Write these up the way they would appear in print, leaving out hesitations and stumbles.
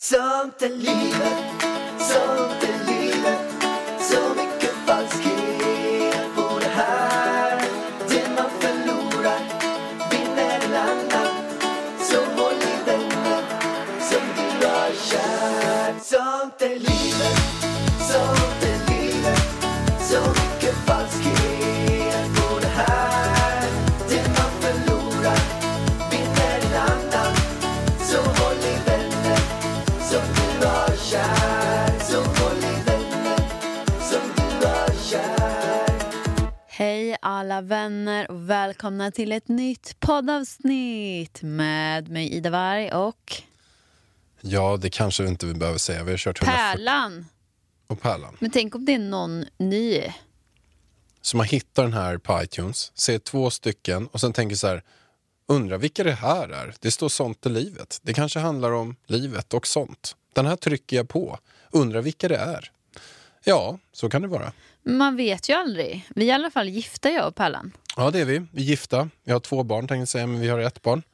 Sånt är livet, så mycket falskhet på det här. Det man förlorar vinner en annan, så håll i vänner som du har kär. Sånt är livet, så mycket falskhet på det här. Det man förlorar vinner en annan, så håll i vänner som du har kär. Så håll i vänner som du har kär. Hej alla vänner och välkomna till ett nytt poddavsnitt med mig Ida Varg och Ja, det kanske vi inte behöver säga. Vi har kört 140. Pärlan. Och Pärlan. Men tänk om det är någon ny. Som har hittat den här på iTunes, ser 2 stycken och sen tänker så här, undrar vilka det här är. Det står sånt i livet. Det kanske handlar om livet och sånt. Den här trycker jag på. Undrar vilka det är. Ja, så kan det vara. Man vet ju aldrig. Vi är i alla fall gifta, jag och Pärlan. Ja, det är vi. Vi är gifta. Vi har 2 barn, tänkte jag säga, men vi har 1 barn.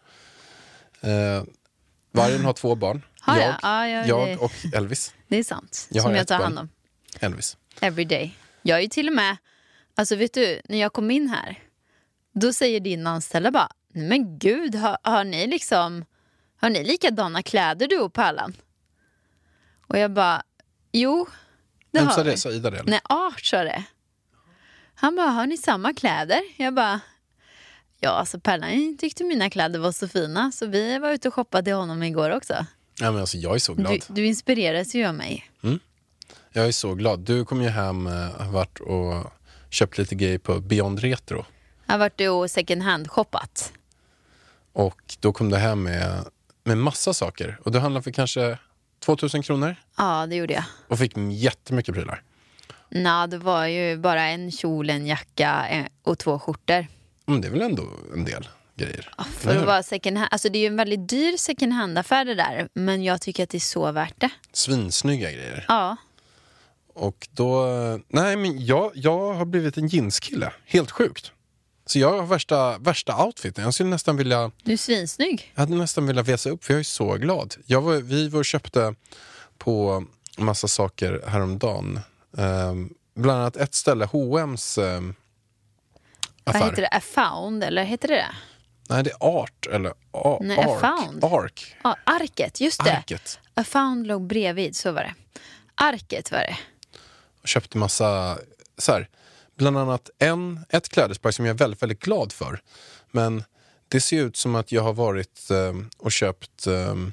Vargen har 2 barn. Jag och Elvis. Det är sant. Jag som har jag ett tar barn. hand om. Elvis. Every day. Jag är ju till och med, alltså vet du, när jag kom in här, då säger din anställda bara, men gud, har ni likadana kläder du och Pärlan? Och jag bara, jo, det Vem har sa vi. det? Sa Ida det? Nej, Art sa det. Han bara, har ni samma kläder? Jag bara, ja, alltså Pärlan tyckte mina kläder var så fina, så vi var ute och shoppade till honom igår också. Ja, men alltså, jag är så glad. Du inspireras ju av mig. Jag är så glad. Du kom ju hem, har varit och köpt lite grejer på Beyond Retro. Jag har varit och second hand shoppat. Och då kom du hem med massa saker. Och du handlade för kanske 2000 kronor. Ja, det gjorde jag. Och fick jättemycket prylar. Nej, det var ju bara en kjol, en jacka och 2 skjortor. Men det är väl ändå en del grejer. Ja, för att vara second hand. Alltså det är ju en väldigt dyr second hand-affär det där. Men jag tycker att det är så värt det. Svinsnygga grejer. Ja. Och då... Nej, men jag har blivit en jeanskille. Helt sjukt. Så jag har värsta outfiten. Jag skulle nästan vilja... Du är svinsnygg. Jag hade nästan velat väsa upp, för jag är så glad. Vi var och köpte på massa saker häromdagen. Bland annat ett ställe, H&M's affär. Vad heter det? A Found, eller heter det? Nej, det är Art, eller Nej, Ark. A Found. Ark. Ja, Arket, just det. Arket. A Found låg bredvid, så var det. Arket var det. Och köpte massa, så här, bland annat ett klädesplagg som jag är väldigt, väldigt glad för. Men det ser ut som att jag har varit och köpt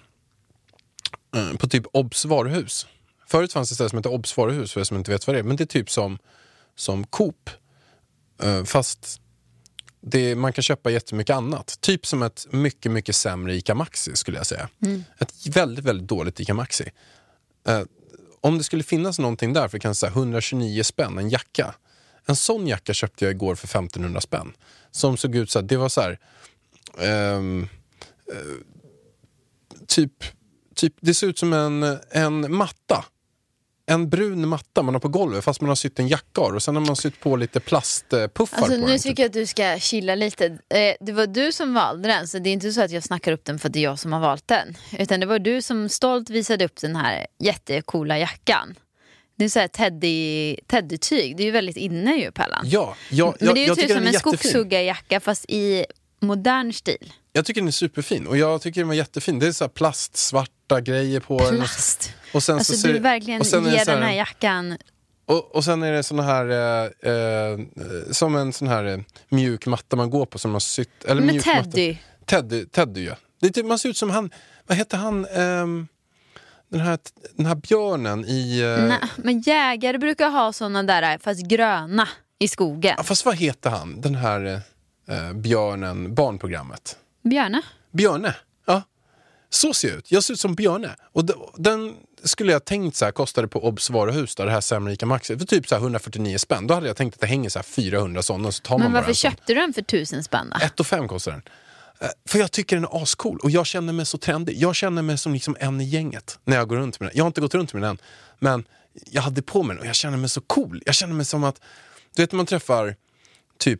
på typ Obs varuhus. Förut fanns det ett ställe som heter Obs varuhus, för er som inte vet vad det är. Men det är typ som Coop. Fast man kan köpa jättemycket annat. Typ som ett mycket, mycket sämre ICA Maxi, skulle jag säga. Ett väldigt, väldigt dåligt ICA Maxi. Om det skulle finnas någonting där för kanske 129 spänn, en jacka. En sån jacka köpte jag igår för 1500 spänn. Som såg ut så här, det var så här... typ, det ser ut som en matta. En brun matta man har på golvet, fast man har sytt en jacka och sen har man sytt på lite plastpuffar Alltså på nu den. tycker jag att du ska chilla lite. Det var du som valde den, så det är inte så att jag snackar upp den för att det är jag som har valt den. Utan det var du som visade upp den här jättecoola jackan. Det är så här teddytyg. Det är ju väldigt inne ju, Pärlan. Ja, Men det är ju jag typ tycker som den är en jättefin. skogshuggarjacka fast i modern stil. Jag tycker den är superfin och jag tycker den var jättefin. Det är så här plastsvarta grejer på den. Plast. Och sen Alltså så ser du verkligen och sen är det ger så här, den här jackan. och sen är det såna här som en sån här mjuk matta man går på som har sytt, eller Men mjuk Teddy. matta. Teddy, ja. Det är typ, man ser ut som han, vad heter han, den här björnen i Nej, men jägare brukar ha såna där fast gröna i skogen. ja, fast vad heter han, den här björnen, barnprogrammet? Björne. Ja. Så ser jag ut. Jag ser ut som Björne. Och den skulle jag tänkt så här, kostade på Obs varuhus där, det här sämre ICA Maxi, för typ så här 149 spänn. Då hade jag tänkt att det hänger så här 400 sådana, så tar man Men bara varför en sån. köpte du den för 1000 spänn då? 1,5 kostar den. För jag tycker den är ascool och jag känner mig så trendig. Jag känner mig som liksom en i gänget när jag går runt med den. Jag har inte gått runt med den, men jag hade på mig den och jag känner mig så cool. Jag känner mig som att, du vet, man träffar typ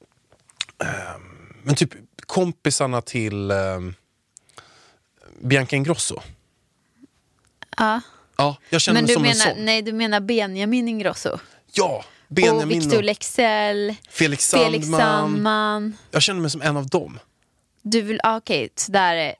men typ kompisarna till Bianca Ingrosso. Ja. Ja, jag känner Men mig du som en menar, sån. nej, du menar Benjamin Ingrosso? Ja, Och Benjamin Victor och Leksell, Felix Felix Sandman. Sandman. Jag känner mig som en av dem. Du vill, okej, sådär,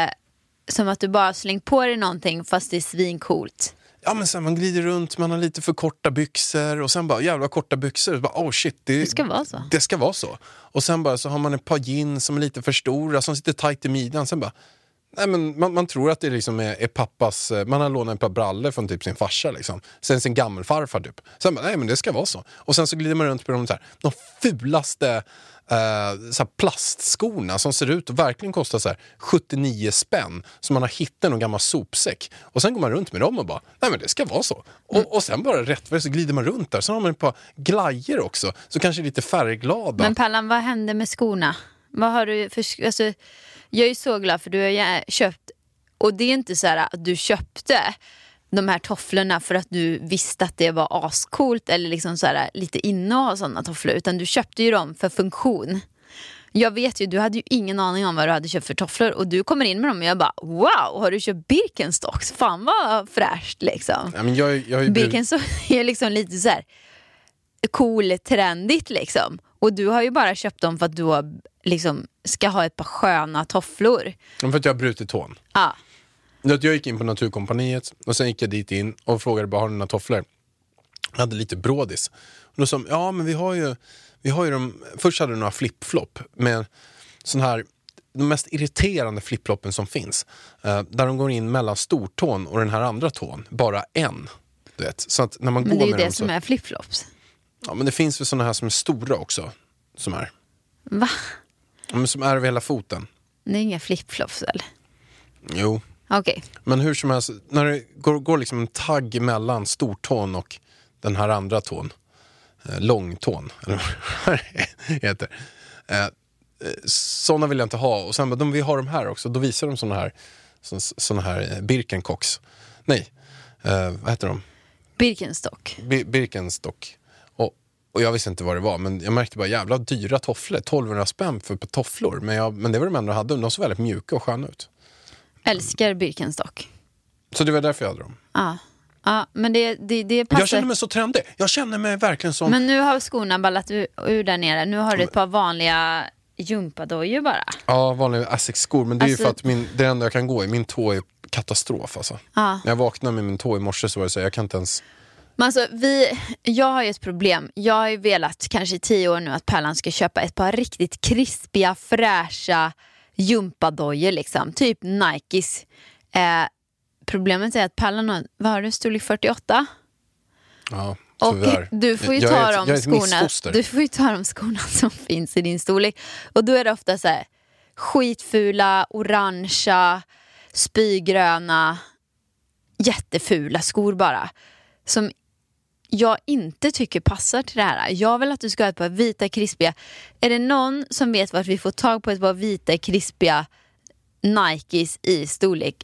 som att du bara slänger på dig någonting fast det är svincoolt. Ja, men sen man glider runt, man har lite för korta byxor och sen bara jävla korta byxor. Bara, oh shit, Det ska vara så. Det ska vara så. Och sen bara så har man ett par jeans som är lite för stora, som sitter tight i midjan. Sen bara, nej men man tror att det liksom är pappas, man har lånat ett par brallor från typ sin farsa liksom. Sen sin gammelfarfar typ. Sen bara, nej men det ska vara så. Och sen så glider man runt på de fulaste så här plastskorna som ser ut och verkligen kostar så här 79 spänn som man har hittat någon gammal sopsäck. Och sen går man runt med dem och bara, nej men det ska vara så. Och sen bara rätt så glider man runt där. Sen har man ett par glajer också, så kanske lite färgglada. Men Pallan, vad hände med skorna? Vad har du för, alltså, jag är så glad för du har köpt, och det är inte så här att du köpte de här tofflorna för att du visste att det var ascoolt eller liksom så här lite inne att ha sådana tofflor, utan du köpte ju dem för funktion. Jag vet ju, du hade ju ingen aning om vad du hade köpt för tofflor och du kommer in med dem och jag bara, wow, har du köpt Birkenstocks? Fan vad fräscht liksom. Ja, men jag Birkenstocks är liksom lite så här cool, trendigt liksom. Och du har ju bara köpt dem för att du har, liksom, ska ha ett par sköna tofflor. För att jag har brutit tån. Ja. Jag gick in på Naturkompaniet och sen gick jag dit in och frågade bara, har ni några tofflor? Jag hade lite brådis. Och då sa de, ja men vi har ju de, först hade de några flip-flop med sån här, de mest irriterande flip-floppen som finns. Där de går in mellan stortån och den här andra tån, bara en. Du vet. Så att när man Men går det är ju med det dem som så, är flip-flops. ja men det finns väl såna här som är stora också. Som är. Va? Ja, men som är över hela foten. Det är inga flip-flops eller? Jo. Okej. Men hur som helst, när det går liksom en tagg mellan stortån och den här andra tån, långtån, eller vad det heter. Såna vill jag inte ha. Och sen bara, vi har de här också. Då visar de såna här Birkenstocks. Nej, vad heter de? Birkenstock. Birkenstock. Och jag visste inte vad det var, men jag märkte bara jävla dyra tofflor. 1200 spänn för tofflor. Men det var de enda jag hade. De såg väldigt mjuka och sköna ut. Älskar Birkenstock. Så det var därför jag hade dem. Ja, men det passar. Jag känner mig så trendig. Jag känner mig verkligen som... Men nu har skorna ballat ur där nere. Nu har du ett par vanliga gympadojor bara. Ja, vanliga Asics-skor. Men det är Alltså... ju för att det enda jag kan gå i. Min tå är katastrof alltså. Ja. När jag vaknade med min tå i morse så var det så jag kan inte ens... Men alltså, jag har ju ett problem. Jag har ju velat kanske i 10 år nu att Pallan ska köpa ett par riktigt krispiga, fräscha gympadojor liksom. Typ Nikes. Problemet är att Pallan har, vad har du, storlek 48? Ja, och tyvärr. du får ju Jag ta är de ett skorna. missfoster. Du får ju ta de skorna som finns i din storlek. Och då är det ofta så här skitfula, orangea, spygröna, jättefula skor bara. Som jag inte tycker passar till det här. Jag vill att du ska ha ett par vita krispiga. Är det någon som vet vart vi får tag på ett par vita krispiga Nikes i storlek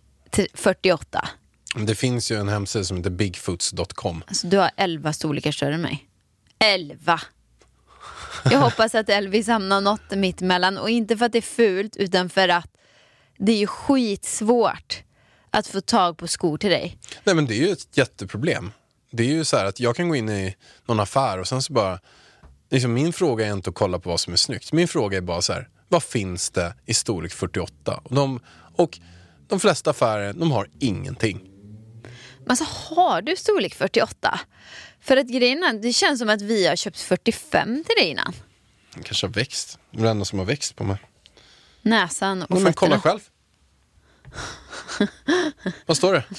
48? Det finns ju en hemsida som heter bigfoots.com. Alltså du har 11 storlekar större än mig. 11! Jag hoppas att Elvis hamnar något mitt emellan. Och inte för att det är fult, utan för att det är ju skitsvårt att få tag på skor till dig. Nej, men det är ju ett jätteproblem. Det är ju så här att jag kan gå in i någon affär och sen så bara... Liksom, min fråga är inte att kolla på vad som är snyggt. Min fråga är bara så här, vad finns det i storlek 48? Och de flesta affärer, de har ingenting. Men så har du storlek 48? För att grejerna, det känns som att vi har köpt 45 till dig innan. Det kanske har växt. Det är det enda som har växt på mig. Näsan och fötterna. Men kolla själv. Vad står det?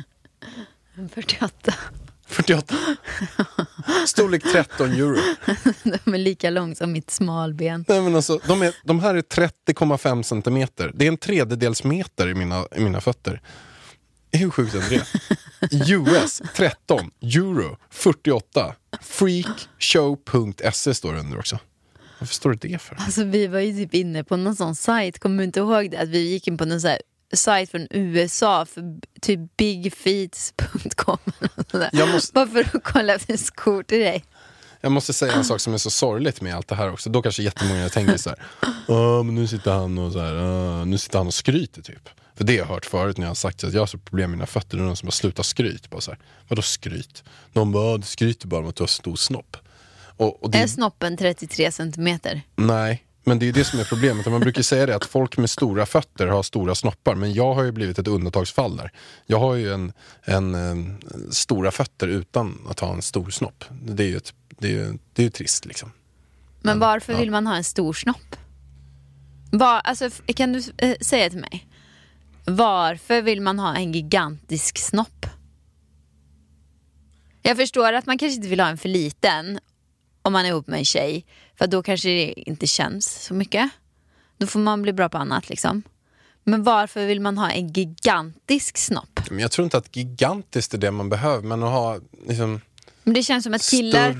48. 48. Storlek 13 euro. De är lika lång som mitt smalben. Nej, men alltså, de här är 30,5 centimeter. Det är en 1/3 meter i mina fötter. Hur sjukt är det? US 13, euro 48. Freakshow.se står det under också. Varför står det för? Alltså vi var ju typ inne på någon sån sajt. Kommer du inte ihåg det? Att vi gick in på någon sån här sajt från USA för typ bigfeets.com. Bara för att kolla efter skor till dig. Jag måste säga en sak som är så sorgligt med allt det här också. Då kanske jättemånga tänker så här. Men nu sitter han och skryter typ. För det har jag hört förut när jag har sagt att jag har så problem med mina fötter. Det är någon som har slutat skryt. Bara så här, vadå skryt? Någon bara skryter bara om att du har stor snopp. Och det... Är snoppen 33 centimeter? Nej, men det är ju det som är problemet. Man brukar säga det att folk med stora fötter har stora snoppar. Men jag har ju blivit ett undantagsfall där. Jag har ju en stora fötter utan att ha en stor snopp. Det är ju trist liksom. Men varför vill man ha en stor snopp? Alltså, kan du säga till mig? Varför vill man ha en gigantisk snopp? Jag förstår att man kanske inte vill ha en för liten om man är ihop med en tjej. För då kanske det inte känns så mycket. Då får man bli bra på annat liksom. Men varför vill man ha en gigantisk snopp? Men jag tror inte att gigantiskt är det man behöver. Men att ha liksom... Men det känns som att killar...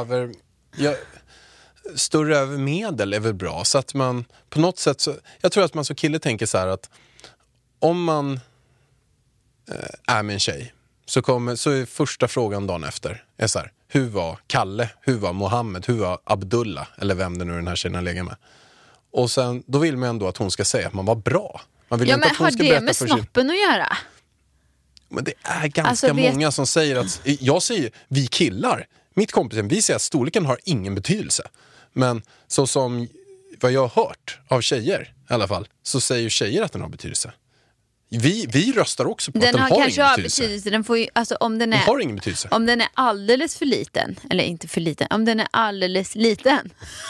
Större över medel är väl bra. Så att man på något sätt... Jag tror att man som kille tänker så här att om man är med en tjej så är första frågan dagen efter är så här: hur var Kalle? Hur var Mohammed? Hur var Abdullah? Eller vem det nu den här tjejen har legat med. Och sen, då vill man ändå att hon ska säga att man var bra. Man vill inte att hon ska har det med snoppen att göra? Men det är ganska många som säger att... Jag säger, vi killar, mitt kompis, vi säger att storleken har ingen betydelse. Men så som vad jag har hört av tjejer i alla fall, så säger tjejer att den har betydelse. Vi röstar också på att den har ingen betydelse. Den får ju, alltså, om den har ingen betydelse. Om den är alldeles för liten, eller inte för liten, om den är alldeles liten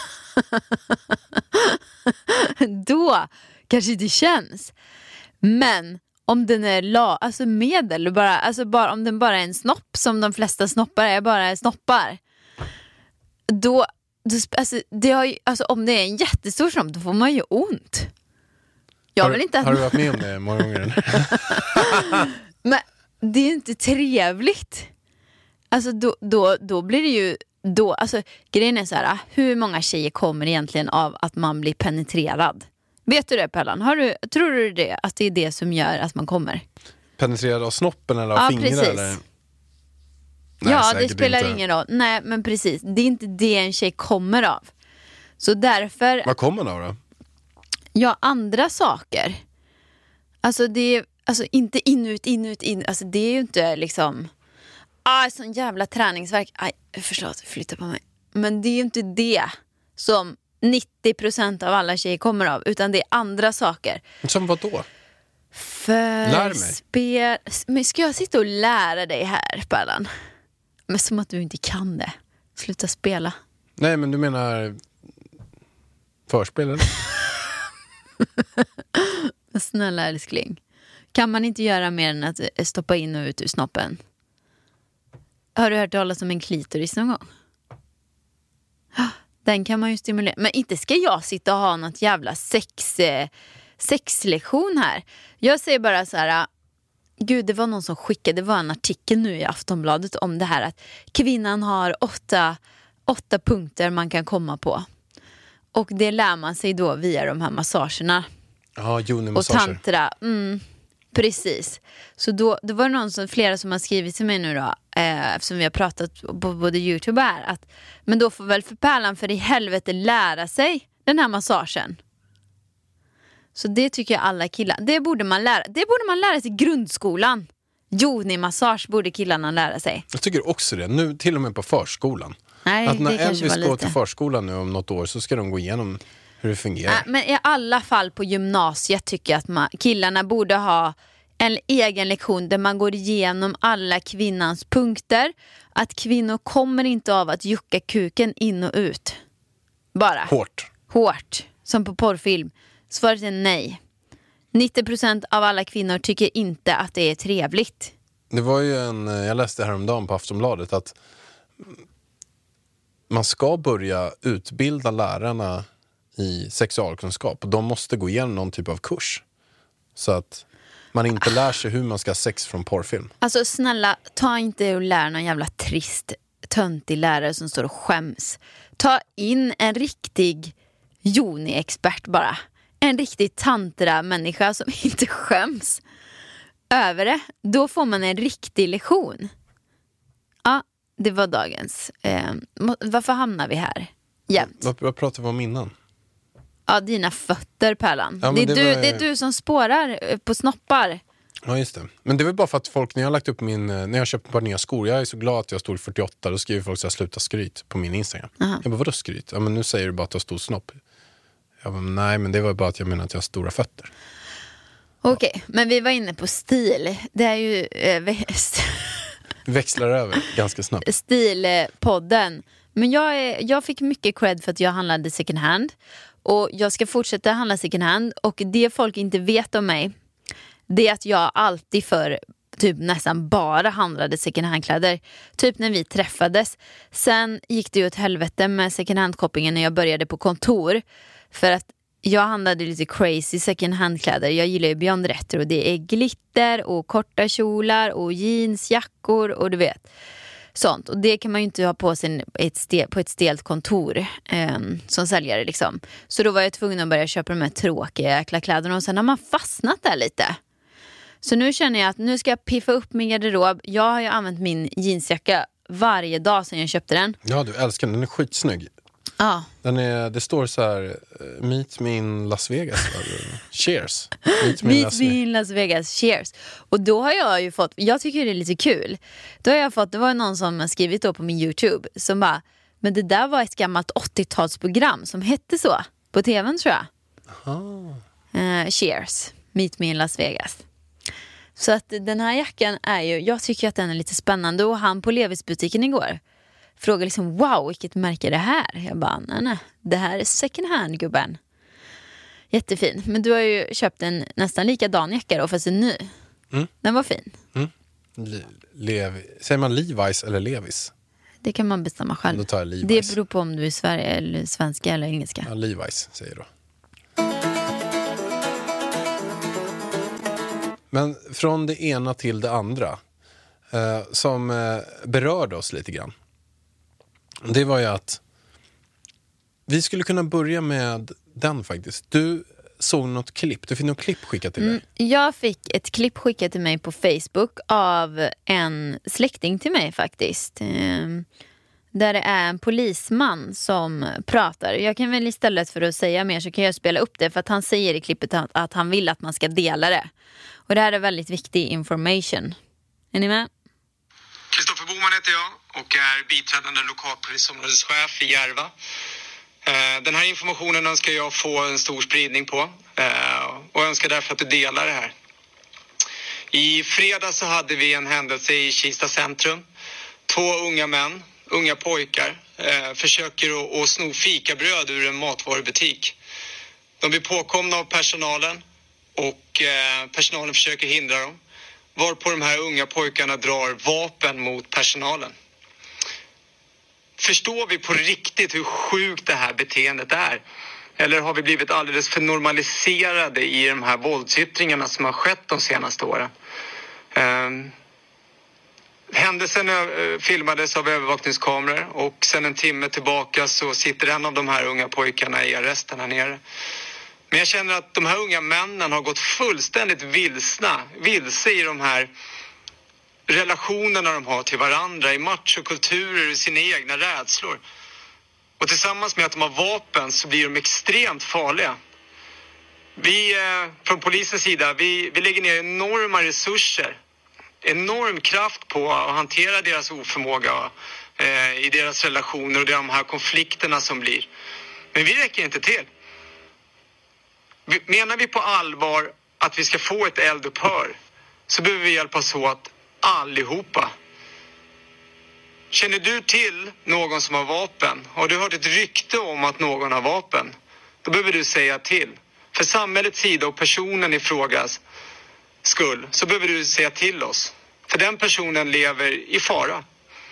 då kanske det känns. Men om den är alltså medel, bara om den bara är en snopp, som de flesta snoppar är, bara är snoppar, då alltså, det har ju, alltså, om det är en jättestor snopp, då får man ju ont. Har du varit med om det många gånger? Men det är inte trevligt. Alltså då blir det ju alltså, grejen är så här: hur många tjejer kommer egentligen av att man blir penetrerad? Vet du det, Pellan? Tror du det, att det är det som gör att man kommer? Penetrerad av snoppen eller av fingrar? Precis. Eller? Nej, ja, det spelar ingen roll. Nej, men precis. Det är inte det en tjej kommer av. Så därför... Vad kommer den av då? Ja, andra saker. Alltså det är inte in. Alltså det är ju inte liksom sån jävla träningsverk. Förlåt, flytta på mig. Men det är ju inte det som 90% av alla tjejer kommer av, utan det är andra saker. Som vad då? Lär mig. Men ska jag sitta och lära dig här, Pallan? Men som att du inte kan det. Sluta spela. Nej, men du menar förspel eller? Snälla älskling. Kan man inte göra mer än att stoppa in och ut ur snoppen? Har du hört talas om en klitoris någon gång? Den kan man ju stimulera. Men inte ska jag sitta och ha något jävla sexlektion här. Jag säger bara så här: gud, det var någon som skickade, det var en artikel nu i Aftonbladet om det här att kvinnan har 8 punkter man kan komma på. Och det lär man sig då via de här massagerna. Ja, och tantra. Precis. Så då var det flera som har skrivit till mig nu då, eftersom vi har pratat på både YouTube och här, att men då får väl för Pärlan för i helvete lära sig den här massagen. Så det tycker jag alla killar, det borde man lära sig i grundskolan. Yoni-massage borde killarna lära sig. Jag tycker också det, nu till och med på förskolan. Nej, att när Elvis går till förskolan nu om något år så ska de gå igenom hur det fungerar. Men i alla fall på gymnasiet tycker jag att killarna borde ha en egen lektion där man går igenom alla kvinnans punkter. Att kvinnor kommer inte av att jucka kuken in och ut. Bara. Hårt. Som på porrfilm. Svaret är nej. 90% av alla kvinnor tycker inte att det är trevligt. Det var ju jag läste häromdagen på Aftonbladet att man ska börja utbilda lärarna i sexualkunskap och de måste gå igenom någon typ av kurs så att man inte lär sig hur man ska ha sex från porrfilm. Alltså snälla, ta inte och lär någon jävla trist töntig lärare som står och skäms. Ta in en riktig Yoni-expert bara. En riktig tantra-människa som inte skäms över det. Då får man en riktig lektion. Ja, det var dagens. Varför hamnar vi här? Jämt. Vad pratade vi om innan? Ja, dina fötter, Pärlan. Ja, det men är det är du som spårar på snoppar. Ja, just det. Men det var bara för att folk, när jag har lagt upp när jag köpt ett par nya skor, jag är så glad att jag stod 48, då skriver folk så här, sluta skryt på min Instagram. Jag bara, vadå skryt? Ja, men nu säger du bara att du har stor snopp. Jag bara, nej, men det var bara att jag menar att jag har stora fötter. Okej, men vi var inne på stil. Det är ju Växlar över ganska snabbt. Stilpodden. Men jag fick mycket cred för att jag handlade second hand. Och jag ska fortsätta handla second hand. Och det folk inte vet om mig, det är att jag alltid för typ nästan bara handlade second hand-kläder. Typ när vi träffades. Sen gick det ju åt helvete med second hand-shoppingen när jag började på kontor. För att jag handlade lite crazy second hand-kläder. Jag gillar ju Beyond Retro. Det är glitter och korta kjolar och jeansjackor och du vet. Sånt. Och det kan man ju inte ha på sig på ett stelt kontor som säljare liksom. Så då var jag tvungen att börja köpa de här tråkiga jäkla kläderna. Och sen har man fastnat där lite. Så nu känner jag att nu ska jag piffa upp min garderob. Jag har ju använt min jeansjacka varje dag sedan jag köpte den. Ja, du älskar den. Den är skitsnygg. Ja. Det står så här, meet me in Las Vegas. Cheers. Meet me in Las Vegas. Cheers. Och då har jag ju fått, jag tycker det är lite kul. Då har jag fått, det var någon som skrivit då på min YouTube som bara, men det där var ett gammalt 80-talsprogram som hette så på tvn tror jag. Cheers. Meet me in Las Vegas. Så att den här jackan är ju, jag tycker att den är lite spännande. Och han på Levis-butiken igår frågade liksom, wow, vilket märke är det här? Jag bara, nej, det här är second hand, gubben. Jättefin. Men du har ju köpt en nästan likadan jacka då, fast en ny. Den var fin. Säger man Levi's eller Levis? Det kan man bestämma själv. Då tar jag Levi's. Det beror på om du är Sverige eller svenska eller engelska. Ja, Levi's säger då. Men från det ena till det andra som berörde oss lite grann. Det var ju att vi skulle kunna börja med den faktiskt. Du såg något klipp, du fick något klipp skickat till dig. Jag fick ett klipp skickat till mig på Facebook av en släkting till mig faktiskt. Där det är en polisman som pratar. Jag kan väl istället för att säga mer så kan jag spela upp det. För att han säger i klippet att han vill att man ska dela det. Och det här är väldigt viktig information. Är ni med? Kristoffer Boman heter jag och är biträdande lokalpolisområdeschef i Järva. Den här informationen önskar jag få en stor spridning på och önskar därför att du delar det här. I fredag så hade vi en händelse i Kista centrum. 2 unga män, unga pojkar, försöker att sno fikabröd ur en matvarubutik. De blir påkomna av personalen och personalen försöker hindra dem. Varpå de här unga pojkarna drar vapen mot personalen. Förstår vi på riktigt hur sjukt det här beteendet är? Eller har vi blivit alldeles för normaliserade i de här våldsyttringarna som har skett de senaste åren? Händelsen filmades av övervakningskameror och sedan en timme tillbaka så sitter en av de här unga pojkarna i arresten här nere. Men jag känner att de här unga männen har gått fullständigt vilse i de här relationerna de har till varandra, i machokulturer, i sina egna rädslor. Och tillsammans med att de har vapen så blir de extremt farliga. Vi från polisens sida, vi lägger ner enorma resurser, enorm kraft på att hantera deras oförmåga i deras relationer och de här konflikterna som blir. Men vi räcker inte till. Menar vi på allvar att vi ska få ett eldupphör så behöver vi hjälpas åt allihopa. Känner du till någon som har vapen? Har du hört ett rykte om att någon har vapen? Då behöver du säga till. För samhällets sida och personen i frågas skull så behöver du säga till oss. För den personen lever i fara.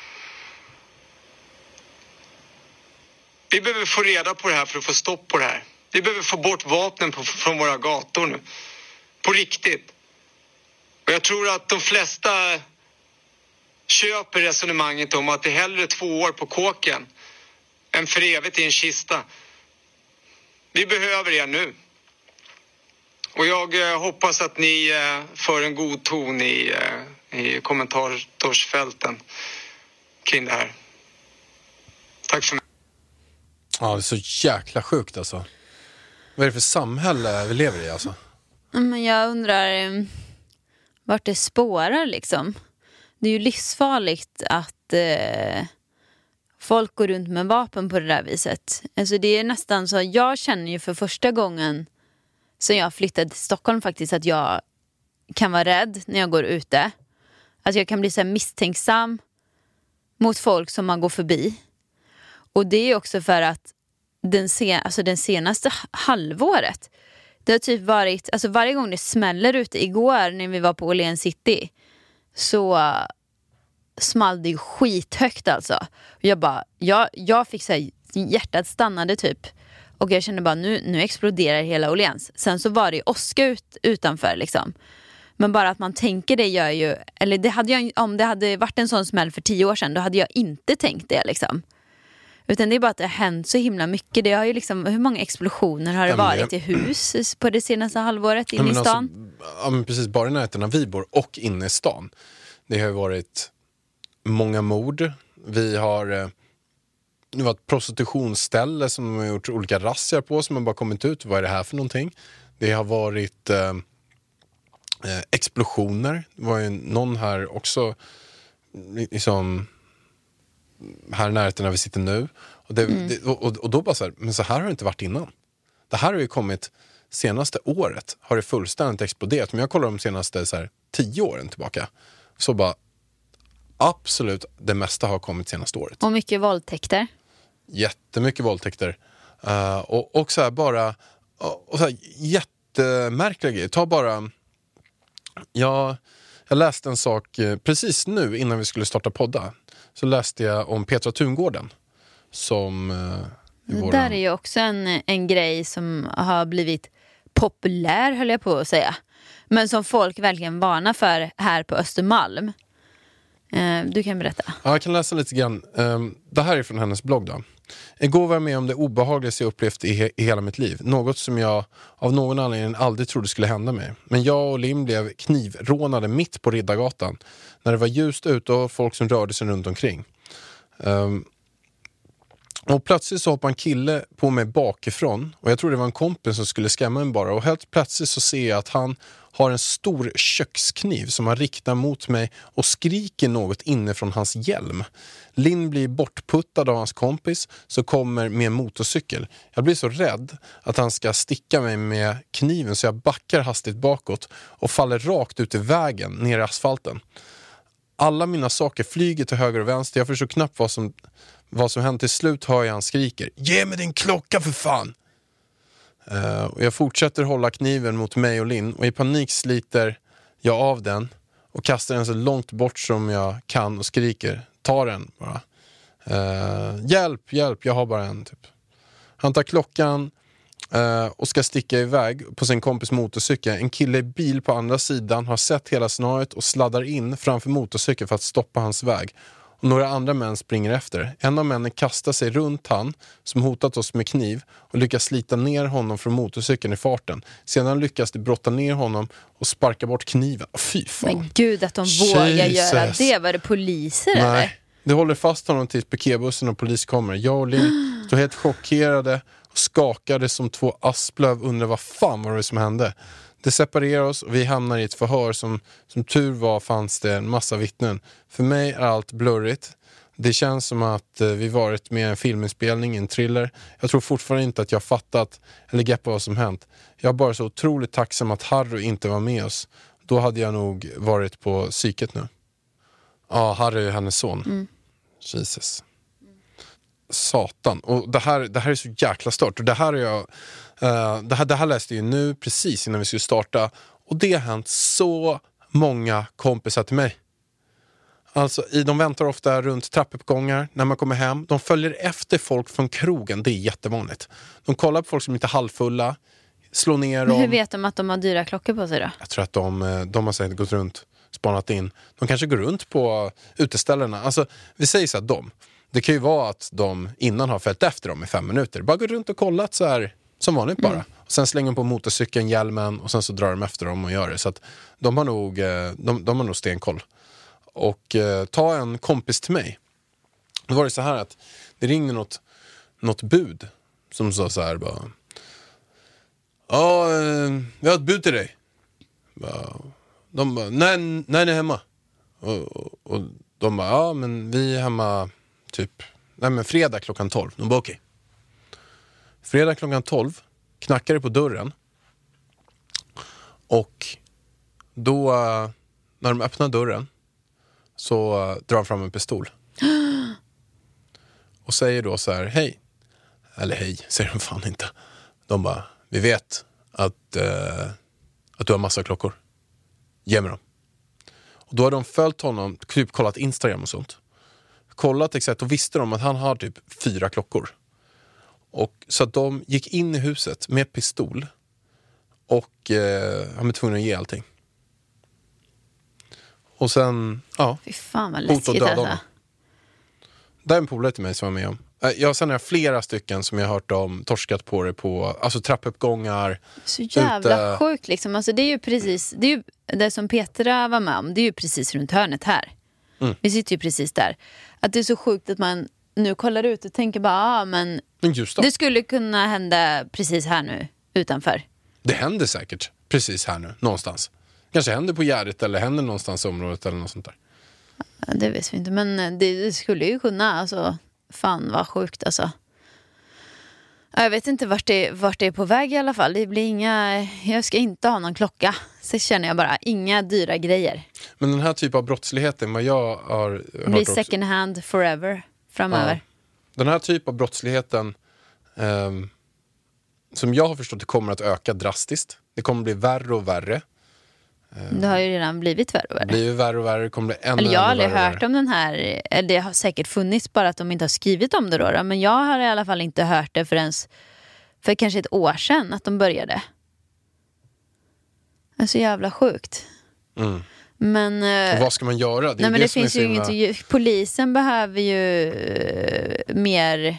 Vi behöver få reda på det här för att få stopp på det här. Vi behöver få bort vapnen från våra gator nu. På riktigt. Och jag tror att de flesta köper resonemanget om att det är hellre 2 år på kåken än för evigt i en kista. Vi behöver er nu. Och jag hoppas att ni för en god ton i kommentarsfälten kring det här. Tack för mig. Ja, det är så jäkla sjukt alltså. Vad är det för samhälle vi lever i alltså? Men jag undrar vart det spårar liksom. Det är ju livsfarligt att folk går runt med vapen på det där viset. Alltså det är nästan så, jag känner ju för första gången sen jag flyttade till Stockholm faktiskt att jag kan vara rädd när jag går ute. Att jag kan bli så här misstänksam mot folk som man går förbi. Och det är också för att den senaste halvåret, det har typ varit, alltså varje gång det smäller ute, igår när vi var på Åhléns City så small det ju skithögt alltså. Jag fick så här, hjärtat stannade typ. Och jag kände bara nu exploderar hela Åhléns. Sen så var det åska utanför liksom. Men bara att man tänker det gör ju, eller det hade jag, om det hade varit en sån smäll för 10 år sedan, då hade jag inte tänkt det liksom. Utan det är bara att det har hänt så himla mycket. Det har ju liksom, hur många explosioner har det varit i hus på det senaste halvåret inne i stan? Alltså, men precis, bara i närheten av vi bor och inne i stan. Det har ju varit många mord. Vi har det var ett prostitutionsställe som har gjort olika razzia på som har bara kommit ut. Vad är det här för någonting? Det har varit explosioner. Det var ju någon här också liksom här i närheten när vi sitter nu. Och då bara så här, men så här har det inte varit innan. Det här har ju kommit senaste året, har det fullständigt exploderat. Men jag kollar de senaste så här, 10 åren tillbaka, så bara absolut det mesta har kommit senaste året. Och mycket våldtäkter. Jättemycket våldtäkter. Och så här bara och så här jättemärkliga grejer. Ta bara jag läste en sak precis nu innan vi skulle starta podda. Så läste jag om Petra Tungården som det där är ju också en grej som har blivit populär, höll jag på att säga. Men som folk verkligen varnar för här på Östermalm. Du kan berätta. Ja, jag kan läsa lite grann. Det här är från hennes blogg då. Igår var jag med om det obehagligaste jag upplevt i hela mitt liv. Något som jag av någon anledning aldrig trodde skulle hända mig. Men jag och Lim blev knivrånade mitt på Riddargatan. När det var ljust ute och folk som rörde sig runt omkring. Och plötsligt så hoppar en kille på mig bakifrån. Och jag tror det var en kompis som skulle skrämma mig bara. Och helt plötsligt så ser jag att han har en stor kökskniv som han riktar mot mig och skriker något inifrån hans hjälm. Linn blir bortputtad av hans kompis som kommer med en motorcykel. Jag blir så rädd att han ska sticka mig med kniven så jag backar hastigt bakåt och faller rakt ut i vägen ner i asfalten. Alla mina saker flyger till höger och vänster. Jag förstår knappt vad som händer. Till slut hör jag han skriker: ge mig din klocka för fan! Och jag fortsätter hålla kniven mot mig och Linn och i panik sliter jag av den och kastar den så långt bort som jag kan och skriker: ta den bara. Hjälp, jag har bara en typ. Han tar klockan och ska sticka iväg på sin kompis motorcykel. En kille i bil på andra sidan har sett hela snöret och sladdar in framför motorcykeln för att stoppa hans väg. Och några andra män springer efter. En av männen kastar sig runt han som hotat oss med kniv och lyckas slita ner honom från motorcykeln i farten. Sedan lyckas de brotta ner honom och sparka bort kniven. Fy fan. Men gud att de vågar göra det. Var det poliser eller? Nej, det håller fast honom till piketbussen och polis kommer. Jag och Linn står helt chockerade och skakade som 2 asplöv, undrar vad fan var det som hände. Det separerar oss och vi hamnar i ett förhör som tur var fanns det en massa vittnen. För mig är allt blurrigt. Det känns som att vi varit med en filminspelning, en thriller. Jag tror fortfarande inte att jag fattat eller greppat vad som hänt. Jag är bara så otroligt tacksam att Harry inte var med oss. Då hade jag nog varit på psyket nu. Ja, Harry är hennes son. Jesus. Satan. Och det här är så jäkla stört. Och det här läste jag ju nu precis innan vi skulle starta. Och det har hänt så många kompisar till mig. Alltså, de väntar ofta runt trappuppgångar när man kommer hem. De följer efter folk från krogen. Det är jättevanligt. De kollar på folk som inte är halvfulla. Slår ner dem. Hur vet de att de har dyra klockor på sig då? Jag tror att de har säkert gått runt, spanat in. De kanske går runt på uteställena. Alltså, vi säger så att det kan ju vara att de innan har följt efter dem i 5 minuter. Bara går runt och kollat så här som vanligt bara. Och sen slänger de på motorcykeln, hjälmen och sen så drar de efter dem och gör det. Så att de har nog stenkoll. Och ta en kompis till mig. Då var det så här att det ringde något bud som sa så här bara: Ja, vi har ett bud till dig. De bara, när är ni hemma? Och de bara, ja men vi är hemma typ, nej men fredag klockan 12. De bara okej. Fredag klockan 12 knackar det på dörren. Och då, när de öppnar dörren så drar de fram en pistol. Och säger då så här, hej. Eller hej, säger de fan inte. De bara, vi vet att du har massa klockor. Ge mig dem. Och då har de följt honom, typ kollat Instagram och sånt. Kollat exakt och visste de att han har typ 4 klockor. Och så att de gick in i huset med pistol. Och han var tvungen att ge allting. Och sen, ja. Fy fan vad hot och läskigt döda alltså. honom. Det är en polare till mig som var med om. Sen har jag flera stycken som jag har hört om torskat på det på, alltså trappuppgångar. Så jävla sjukt liksom. Alltså det är ju precis, det är ju det som Petra var med om, det är ju precis runt hörnet här. Vi sitter ju precis där. Att det är så sjukt att man nu kollar ut och tänker bara, men just då. Det skulle kunna hända precis här nu, utanför. Det händer säkert precis här nu, någonstans. Kanske händer på Gärdet eller händer någonstans i området eller något sånt där. Ja, det vet vi inte, men det skulle ju kunna, alltså. Fan vad sjukt alltså. Jag vet inte vart det är på väg i alla fall. Det blir inga, jag ska inte ha någon klocka. Så känner jag bara, inga dyra grejer. Men den här typen av brottsligheten, vad jag har hört det blir second hand forever framöver. Ja. Den här typen av brottsligheten som jag har förstått det kommer att öka drastiskt. Det kommer bli värre och värre. Det har ju redan blivit värre och värre. Det blir ju värre och värre, det kommer bli ännu Eller jag har aldrig värre. hört om den här, eller det har säkert funnits, bara att de inte har skrivit om det då. Men jag har i alla fall inte hört det för kanske ett år sedan att de började. Det är så jävla sjukt. Men och vad ska man göra? Det, nej, men det finns ju inget. Polisen behöver ju mer